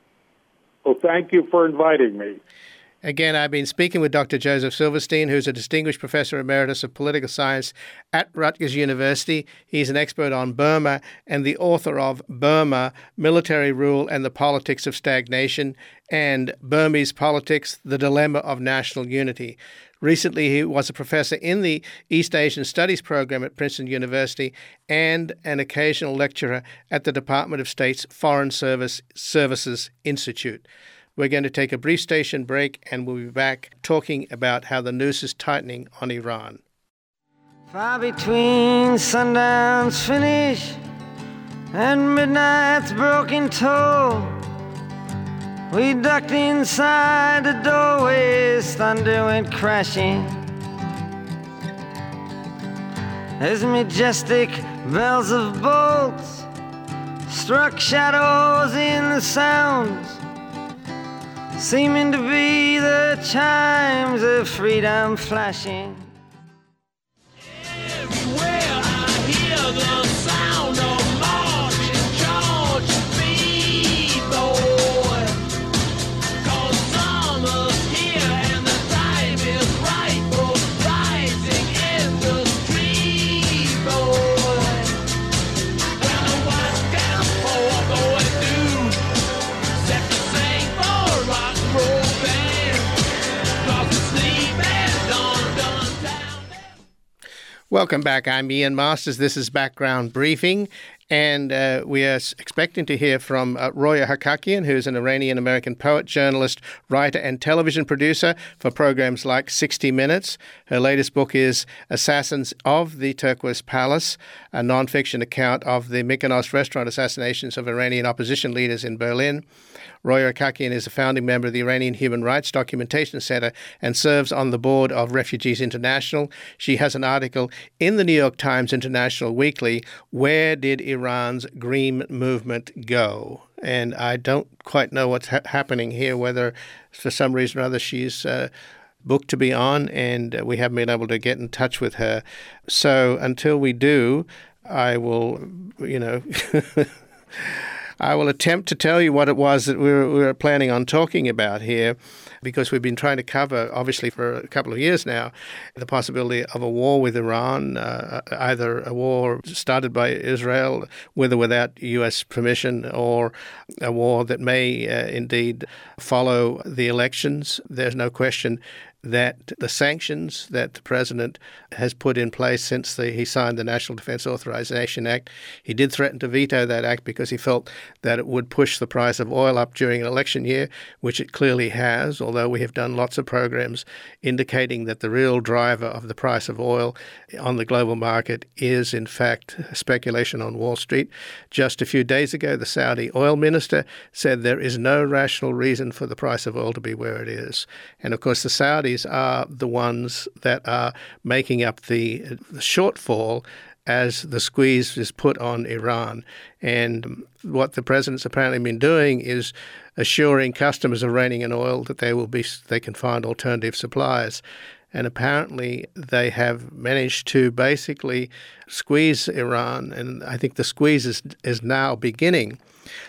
Well, thank you for inviting me. Again, I've been speaking with Doctor Joseph Silverstein, who's a distinguished professor emeritus of political science at Rutgers University. He's an expert on Burma and the author of Burma, Military Rule and the Politics of Stagnation, and Burmese Politics, The Dilemma of National Unity. Recently, he was a professor in the East Asian Studies program at Princeton University and an occasional lecturer at the Department of State's Foreign Service Services Institute. We're going to take a brief station break, and we'll be back talking about how the noose is tightening on Iran. Far between sundown's finish and midnight's broken toll, we ducked inside the doorways, thunder went crashing. As majestic bells of bolts struck shadows in the sounds, seeming to be the chimes of freedom flashing. Everywhere I hear the sound of marching George speedboat, 'cause summer's here and the time is right for rising in the street, boy. When the white camp for going through, set the sing for rock and roll band, 'cause the sleep has done done down. Welcome back. I'm Ian Masters. This is Background Briefing, and uh, we are expecting to hear from uh, Roya Hakakian, who's an Iranian-American poet, journalist, writer, and television producer for programs like sixty minutes. Her latest book is Assassins of the Turquoise Palace, a nonfiction account of the Mykonos restaurant assassinations of Iranian opposition leaders in Berlin. Roya Hakakian is a founding member of the Iranian Human Rights Documentation Center and serves on the board of Refugees International. She has an article in the New York Times International Weekly, Where Did Iran's Green Movement Go? And I don't quite know what's ha- happening here, whether for some reason or other she's uh, booked to be on, and uh, we haven't been able to get in touch with her. So until we do, I will, you know... I will attempt to tell you what it was that we were, we were planning on talking about here, because we've been trying to cover, obviously for a couple of years now, the possibility of a war with Iran, uh, either a war started by Israel with or without U S permission, or a war that may uh, indeed follow the elections. There's no question that the sanctions that the president has put in place since the, he signed the National Defense Authorization Act, he did threaten to veto that act because he felt that it would push the price of oil up during an election year, which it clearly has, although we have done lots of programs indicating that the real driver of the price of oil on the global market is, in fact, speculation on Wall Street. Just a few days ago, the Saudi oil minister said there is no rational reason for the price of oil to be where it is. And of course, the Saudis are the ones that are making up the, the shortfall as the squeeze is put on Iran. And what the president's apparently been doing is assuring customers of Iranian oil that they will be they can find alternative suppliers. And apparently they have managed to basically squeeze Iran, and I think the squeeze is, is now beginning.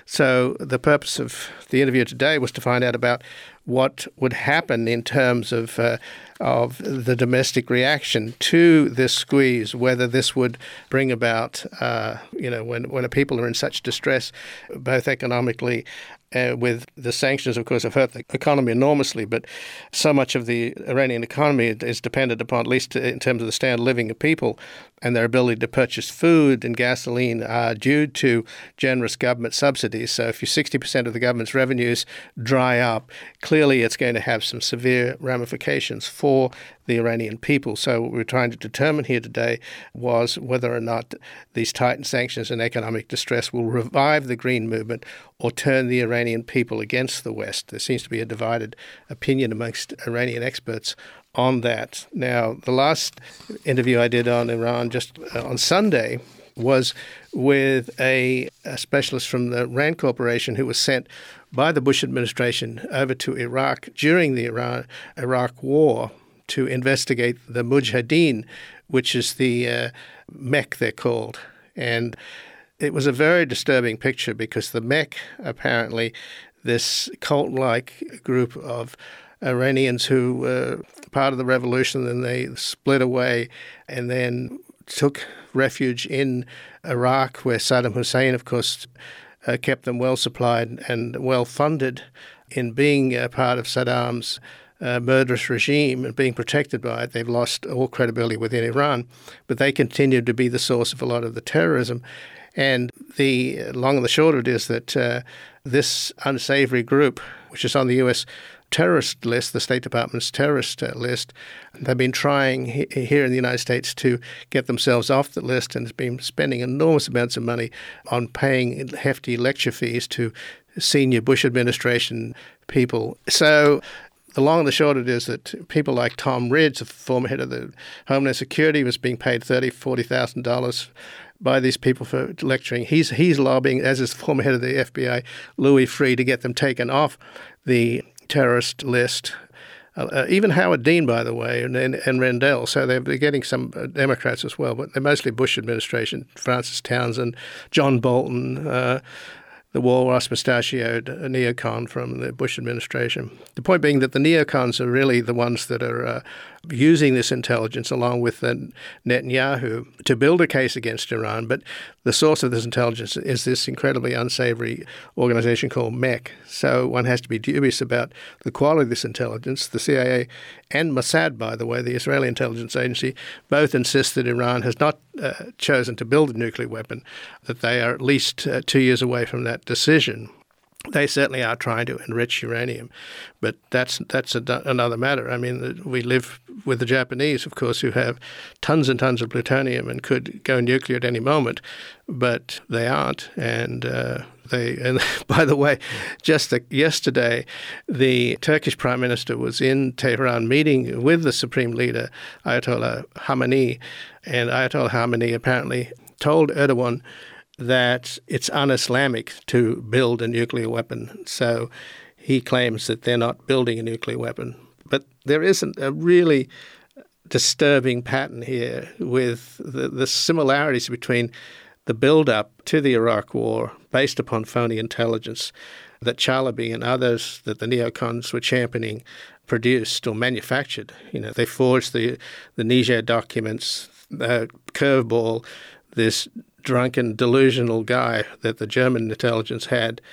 So the purpose of the interview today was to find out about what would happen in terms of uh, of the domestic reaction to this squeeze, whether this would bring about, uh, you know, when, when people are in such distress, both economically, uh, with the sanctions, of course, have hurt the economy enormously, but so much of the Iranian economy is dependent upon, at least in terms of the standard of living of people, and their ability to purchase food and gasoline are due to generous government subsidies. So if you sixty percent of the government's revenues dry up, clearly it's going to have some severe ramifications for the Iranian people. So what we're trying to determine here today was whether or not these tightened sanctions and economic distress will revive the Green Movement or turn the Iranian people against the West. There seems to be a divided opinion amongst Iranian experts on that. Now, the last interview I did on Iran just uh, on Sunday was with a, a specialist from the RAND Corporation who was sent by the Bush administration over to Iraq during the Iran, Iraq War to investigate the Mujahideen, which is the uh, Mech, they're called. And it was a very disturbing picture because the Mech, apparently, this cult-like group of Iranians who were part of the revolution, and they split away and then took refuge in Iraq, where Saddam Hussein, of course, uh, kept them well supplied and well funded in being a part of Saddam's uh, murderous regime and being protected by it. They've lost all credibility within Iran, but they continue to be the source of a lot of the terrorism. And the long and the short of it is that uh, this unsavory group, which is on the U S terrorist list, the State Department's terrorist uh, list, they've been trying he- here in the United States to get themselves off the list and has been spending enormous amounts of money on paying hefty lecture fees to senior Bush administration people. So the long and the short of it is that people like Tom Ridge, the former head of the Homeland Security, was being paid thirty thousand dollars, forty thousand dollars by these people for lecturing. He's he's lobbying, as is the former head of the F B I, Louis Freeh, to get them taken off the terrorist list. Uh, even Howard Dean, by the way, and, and, and Rendell. So they're, they're getting some uh, Democrats as well, but they're mostly Bush administration. Francis Townsend, John Bolton, uh, the walrus mustachioed neocon from the Bush administration. The point being that the neocons are really the ones that are uh, using this intelligence along with uh, Netanyahu to build a case against Iran. But the source of this intelligence is this incredibly unsavory organization called Mech. So one has to be dubious about the quality of this intelligence. The C I A and Mossad, by the way, the Israeli intelligence agency, both insist that Iran has not uh, chosen to build a nuclear weapon, that they are at least uh, two years away from that decision. They certainly are trying to enrich uranium, but that's that's a, another matter. I mean, we live with the Japanese, of course, who have tons and tons of plutonium and could go nuclear at any moment, but they aren't. And uh, they, and by the way, just the, yesterday, the Turkish Prime Minister was in Tehran meeting with the Supreme Leader, Ayatollah Khamenei, and Ayatollah Khamenei apparently told Erdogan that it's un-Islamic to build a nuclear weapon. So he claims that they're not building a nuclear weapon. But there isn't a really disturbing pattern here with the, the similarities between the build-up to the Iraq War based upon phony intelligence that Chalabi and others that the neocons were championing produced or manufactured. You know, they forged the, the Niger documents, the curveball, this drunken, delusional guy that the German intelligence had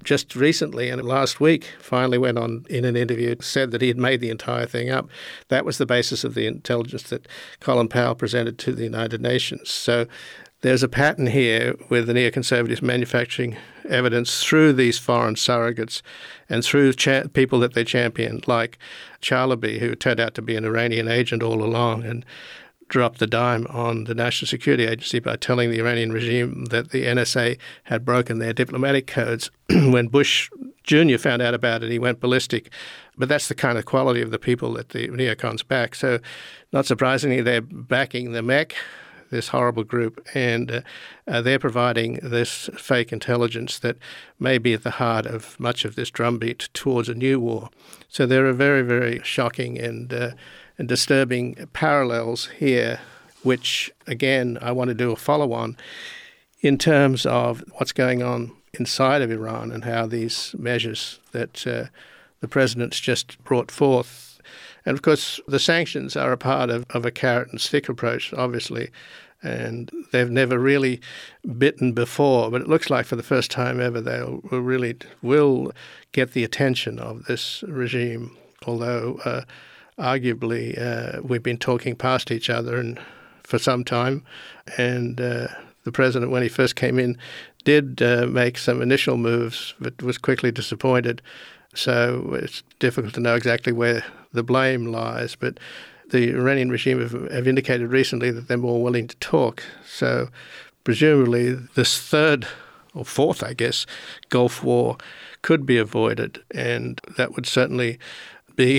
just recently and last week finally went on in an interview, said that he had made the entire thing up. That was the basis of the intelligence that Colin Powell presented to the United Nations. So there's a pattern here with the neoconservatives manufacturing evidence through these foreign surrogates and through cha- people that they champion, like Chalabi, who turned out to be an Iranian agent all along and dropped the dime on the National Security Agency by telling the Iranian regime that the N S A had broken their diplomatic codes. When Bush Junior found out about it, he went ballistic. But that's the kind of quality of the people that the neocons back. So not surprisingly, they're backing the M E C, this horrible group, and uh, uh, they're providing this fake intelligence that may be at the heart of much of this drumbeat towards a new war. So there are very, very shocking and, uh, and disturbing parallels here, which, again, I want to do a follow-on in terms of what's going on inside of Iran and how these measures that uh, the president's just brought forth. And, of course, the sanctions are a part of, of a carrot and stick approach, obviously, and they've never really bitten before. But it looks like for the first time ever they will really will get the attention of this regime, although uh, arguably uh, we've been talking past each other and for some time. And uh, the president, when he first came in, did uh, make some initial moves, but was quickly disappointed. So it's difficult to know exactly where the blame lies, but the Iranian regime have, have indicated recently that they're more willing to talk. So presumably this third or fourth, I guess, Gulf War could be avoided, and that would certainly be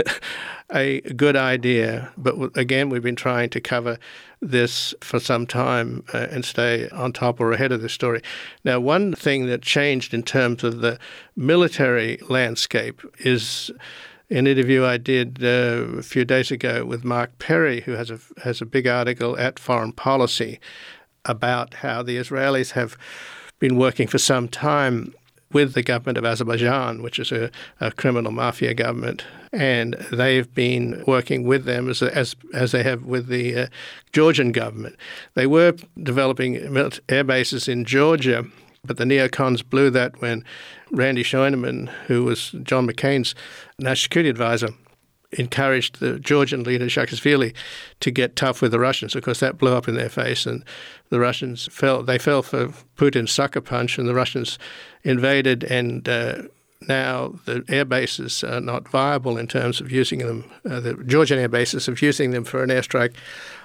a good idea. But again, we've been trying to cover this for some time uh, and stay on top or ahead of the story. Now, one thing that changed in terms of the military landscape is an interview I did uh, a few days ago with Mark Perry, who has a has a big article at Foreign Policy about how the Israelis have been working for some time with the government of Azerbaijan, which is a, a criminal mafia government, and they've been working with them as as as they have with the uh, Georgian government. They were developing air bases in Georgia, but the neocons blew that when Randy Scheunemann, who was John McCain's national security advisor, encouraged the Georgian leader Saakashvili to get tough with the Russians. Of course, that blew up in their face, and the Russians fell. They fell for Putin's sucker punch, and the Russians invaded. And uh, now the air bases are not viable in terms of using them. Uh, the Georgian air bases of using them for an airstrike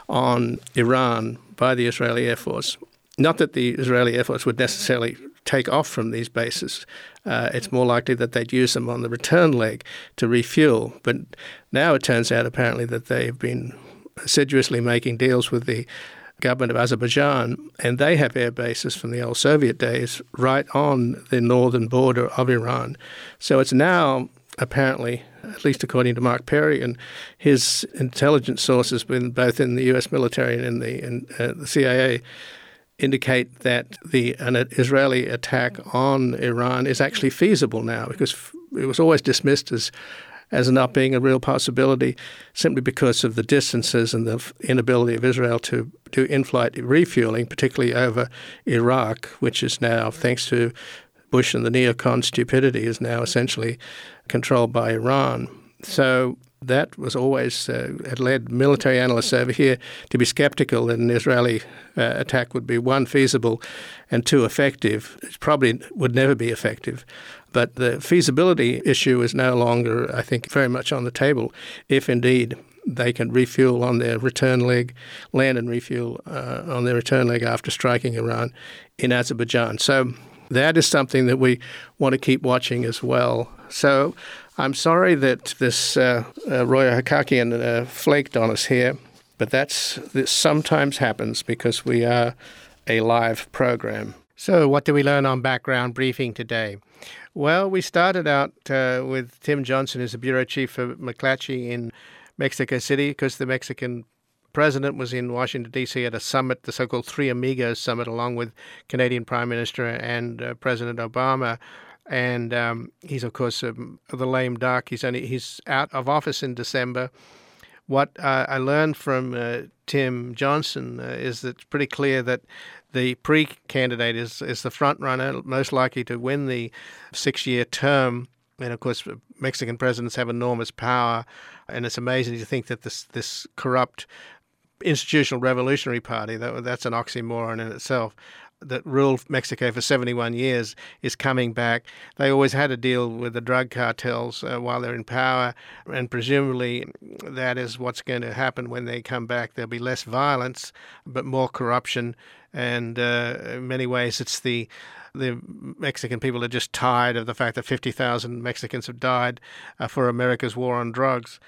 on Iran by the Israeli Air Force. Not that the Israeli Air Force would necessarily take off from these bases. Uh, it's more likely that they'd use them on the return leg to refuel. But now it turns out apparently that they've been assiduously making deals with the government of Azerbaijan, and they have air bases from the old Soviet days right on the northern border of Iran. So it's now apparently, at least according to Mark Perry and his intelligence sources, both in the U S military and in the, in, uh, the C I A, indicate that the an Israeli attack on Iran is actually feasible now, because it was always dismissed as as not being a real possibility simply because of the distances and the inability of Israel to do in-flight refueling, particularly over Iraq, which is now, thanks to Bush and the neocon stupidity, is now essentially controlled by Iran. So that was always, uh, had led military analysts over here to be skeptical that an Israeli uh, attack would be, one, feasible, and two, effective. It probably would never be effective. But the feasibility issue is no longer, I think, very much on the table, if indeed they can refuel on their return leg, land and refuel uh, on their return leg after striking Iran in Azerbaijan. So that is something that we want to keep watching as well. So I'm sorry that this uh, uh, Roya Hakakian uh, flaked on us here, but that's this sometimes happens because we are a live program. So what do we learn on Background Briefing today? Well, we started out uh, with Tim Johnson, who's the bureau chief for McClatchy in Mexico City, because the Mexican president was in Washington, D C at a summit, the so-called Three Amigos Summit, along with Canadian Prime Minister and uh, President Obama. And um, he's, of course, um, the lame duck. He's only he's out of office in December. What uh, I learned from uh, Tim Johnson uh, is that it's pretty clear that the pre-candidate is, is the front runner, most likely to win the six-year term. And, of course, Mexican presidents have enormous power, and it's amazing to think that this this corrupt institutional revolutionary party, that, that's an oxymoron in itself, that ruled Mexico for seventy-one years is coming back. They always had to deal with the drug cartels uh, while they're in power, and presumably that is what's going to happen when they come back. There'll be less violence, but more corruption, and uh, in many ways it's the the Mexican people are just tired of the fact that fifty thousand Mexicans have died uh, for America's war on drugs.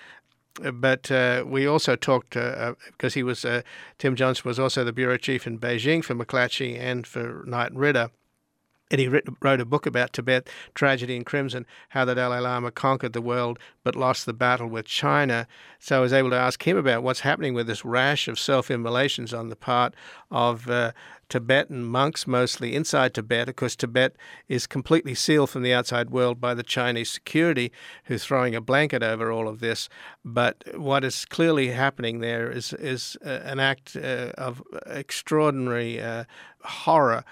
But uh, we also talked, uh, because he was, uh, Tim Johnson was also the bureau chief in Beijing for McClatchy and for Knight Ridder. And he writ- wrote a book about Tibet, Tragedy in Crimson, how the Dalai Lama conquered the world but lost the battle with China. So I was able to ask him about what's happening with this rash of self-immolations on the part of uh, Tibetan monks, mostly inside Tibet. Of course, Tibet is completely sealed from the outside world by the Chinese security, who's throwing a blanket over all of this. But what is clearly happening there is, is uh, an act uh, of extraordinary uh, horror,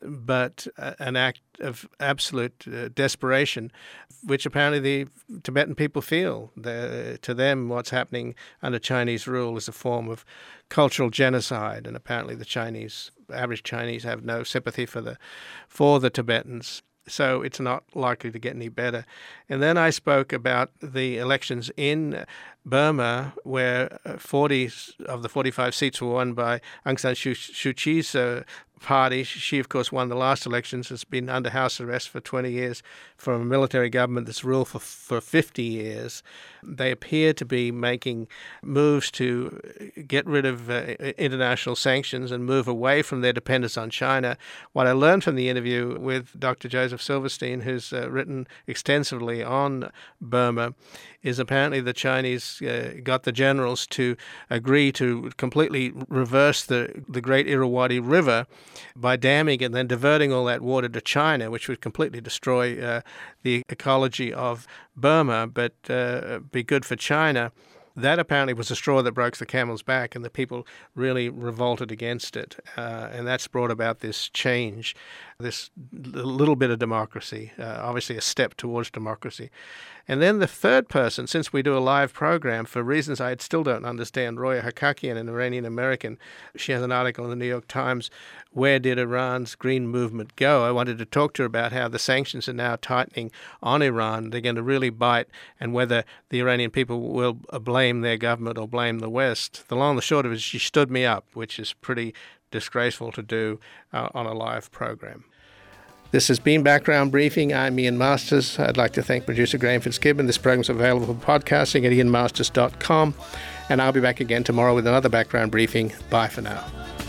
but uh, an act of absolute uh, desperation, which apparently the Tibetan people feel. The, to them, what's happening under Chinese rule is a form of cultural genocide, and apparently the Chinese, average Chinese, have no sympathy for the for the Tibetans. So it's not likely to get any better. And then I spoke about the elections in Burma, where forty of the forty-five seats were won by Aung San Suu Kyi's uh, party. She, of course, won the last elections, has been under house arrest for twenty years from a military government that's ruled for, for fifty years. They appear to be making moves to get rid of uh, international sanctions and move away from their dependence on China. What I learned from the interview with Doctor Joseph Silverstein, who's uh, written extensively on Burma, is apparently the Chinese uh, got the generals to agree to completely reverse the, the Great Irrawaddy River by damming and then diverting all that water to China, which would completely destroy uh, the ecology of Burma, but uh, be good for China. That apparently was the straw that broke the camel's back, and the people really revolted against it. Uh, and that's brought about this change, this little bit of democracy, uh, obviously a step towards democracy. And then the third person, since we do a live program, for reasons I still don't understand, Roya Hakakian, an Iranian-American, she has an article in the New York Times, Where Did Iran's Green Movement Go? I wanted to talk to her about how the sanctions are now tightening on Iran. They're going to really bite, and whether the Iranian people will blame their government or blame the West. The long and the short of it is she stood me up, which is pretty disgraceful to do uh, on a live program. This has been Background Briefing. I'm Ian Masters. I'd like to thank producer Graham Fitzgibbon. This program is available for podcasting at ian masters dot com. And I'll be back again tomorrow with another Background Briefing. Bye for now.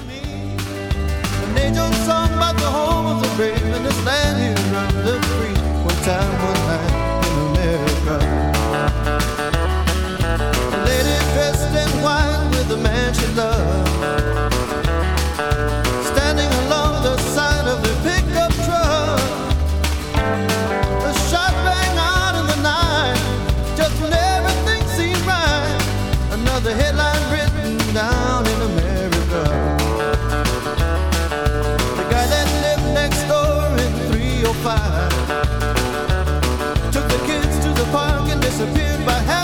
An angel song about the home of the brave in this land here under free. One time, one night in America. A lady dressed in white with a man she loved, standing along the side of the pickup truck. A shot rang out in the night, just when everything seemed right. Another headline written down in America. The guy that lived next door in three oh five took the kids to the park and disappeared by half